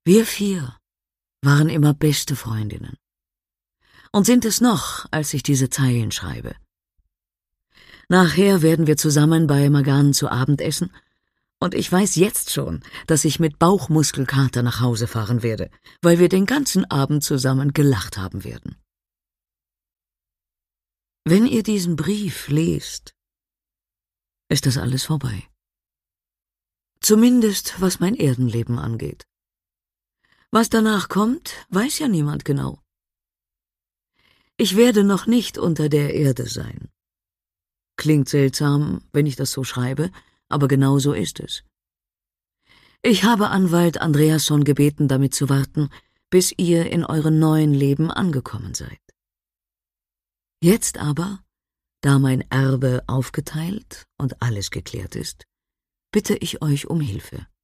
Wir 4 waren immer beste Freundinnen. Und sind es noch, als ich diese Zeilen schreibe. Nachher werden wir zusammen bei Magan zu Abend essen, und ich weiß jetzt schon, dass ich mit Bauchmuskelkater nach Hause fahren werde, weil wir den ganzen Abend zusammen gelacht haben werden. Wenn ihr diesen Brief lest, ist das alles vorbei. Zumindest was mein Erdenleben angeht. Was danach kommt, weiß ja niemand genau. Ich werde noch nicht unter der Erde sein. Klingt seltsam, wenn ich das so schreibe, aber genau so ist es. Ich habe Anwalt Andreasson gebeten, damit zu warten, bis ihr in eurem neuen Leben angekommen seid. Jetzt aber, da mein Erbe aufgeteilt und alles geklärt ist, bitte ich euch um Hilfe.